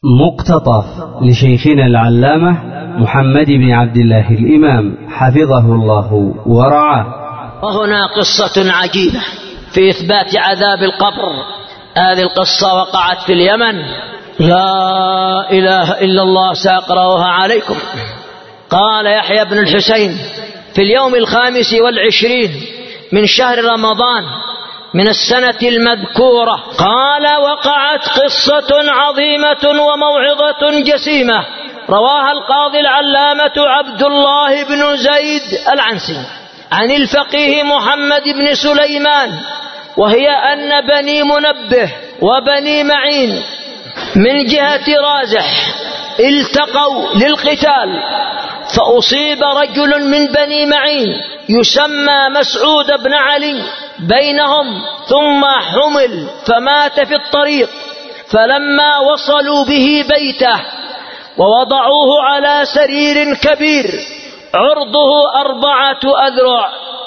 مقتطف لشيخنا العلامة محمد بن عبد الله الإمام حفظه الله ورعاه. وهنا قصة عجيبة في إثبات عذاب القبر. هذه القصة وقعت في اليمن. لا إله إلا الله، سأقرأها عليكم. قال يحيى بن الحسين في اليوم 25 من شهر رمضان من السنة المذكورة، قال وقعت قصة عظيمة وموعظة جسيمة رواها القاضي العلامة عبد الله بن زيد العنسي عن الفقيه محمد بن سليمان، وهي أن بني منبه وبني معين من جهة رازح التقوا للقتال، فأصيب رجل من بني معين يسمى مسعود بن علي بينهم، ثم حمل فمات في الطريق. فلما وصلوا به بيته ووضعوه على سرير كبير عرضه 4 أذرع،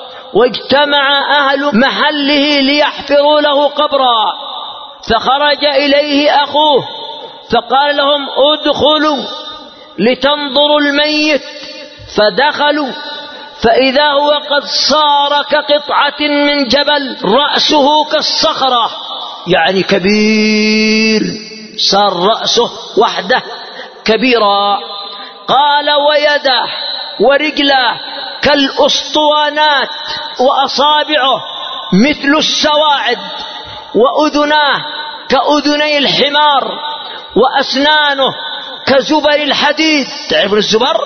واجتمع أهل محله ليحفروا له قبرا، فخرج إليه أخوه فقال لهم ادخلوا لتنظروا الميت، فدخلوا فإذا هو قد صار كقطعة من جبل رأسه كالصخرة، يعني كبير، صار رأسه وحده كبيرا. قال ويده ورجله كالأسطوانات، وأصابعه مثل السواعد، وأذناه كأذني الحمار، وأسنانه كزبر الحديد. تعرفون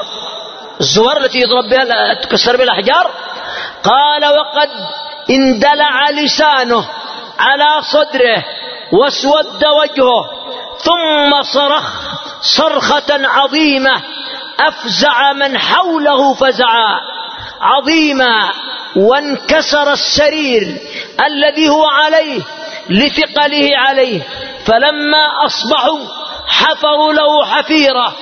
الزبر التي يضرب بها تكسر بها الأحجار. قال وقد اندلع لسانه على صدره واسود وجهه، ثم صرخ صرخة عظيمة أفزع من حوله فزعا عظيما، وانكسر السرير الذي هو عليه لثقله عليه. فلما أصبحوا حفروا له حفيرة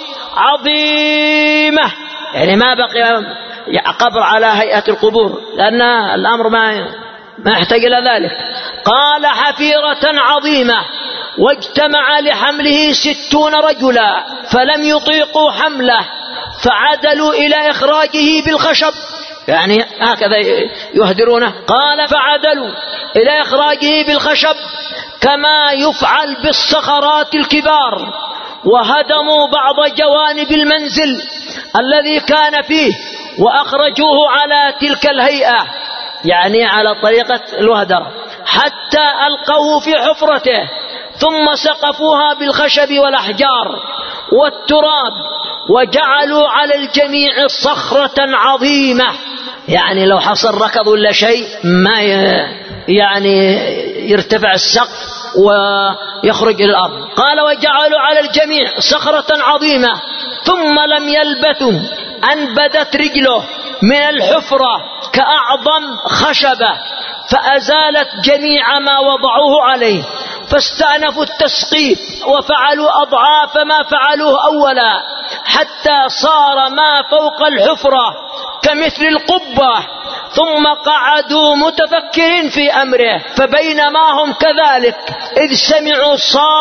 عظيمة، يعني ما بقي قبر على هيئة القبور، لأن الأمر ما يحتاج إلى ذلك. قال حفيرة عظيمة، واجتمع لحمله 60 رجلا فلم يطيقوا حمله، فعدلوا إلى إخراجه بالخشب، يعني هكذا يهدرونه. قال فعدلوا إلى إخراجه بالخشب كما يفعل بالصخرات الكبار، وهدموا بعض جوانب المنزل الذي كان فيه، وأخرجوه على تلك الهيئة، يعني على طريقة الوهدرة، حتى ألقوه في حفرته، ثم سقفوها بالخشب والأحجار والتراب، وجعلوا على الجميع صخرة عظيمة، يعني لو حصل ركض ولا شيء ما يعني يرتفع السقف ويخرج إلى الأرض. قال وجعلوا على الجميع صخرة عظيمة، ثم لم يلبثوا أن بدت رجله من الحفرة كأعظم خشبة، فأزالت جميع ما وضعوه عليه، فاستأنفوا التسقيف وفعلوا أضعاف ما فعلوه أولا، حتى صار ما فوق الحفرة كمثل القبة، ثم قعدوا متفكرين في أمره. فبينما هم كذلك إذ سمعوا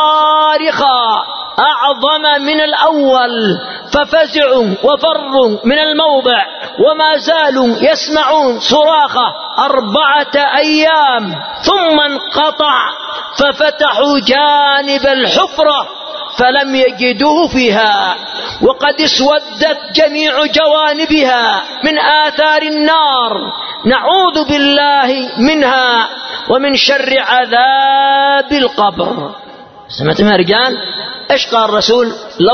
صارخا أعظم من الأول، ففزعوا وفروا من الموضع، وما زالوا يسمعون صراخه 4 أيام، ثم انقطع، ففتحوا جانب الحفرة فلم يجدوه فيها، وقد اسودت جميع جوانبها من آثار النار، نعوذ بالله منها ومن شر عذاب القبر. سمعتم يا رجال ايش قال الرسول؟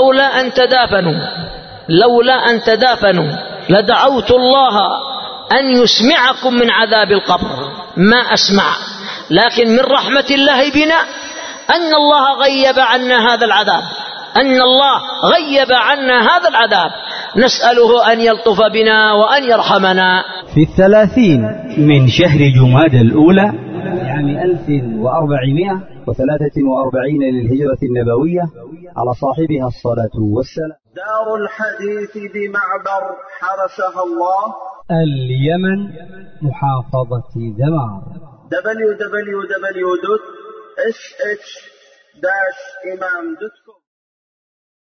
لولا أن تدافنوا لدعوت الله أن يسمعكم من عذاب القبر. ما أسمع، لكن من رحمة الله بنا أن الله غيب عنا هذا العذاب، نسأله أن يلطف بنا وأن يرحمنا. في 30 من شهر جمادى الأولى عام 1443 للهجرة النبوية على صاحبها الصلاة والسلام. دار الحديث بمعبر حرسها الله، اليمن، محافظة دمار. www.sh-imam.com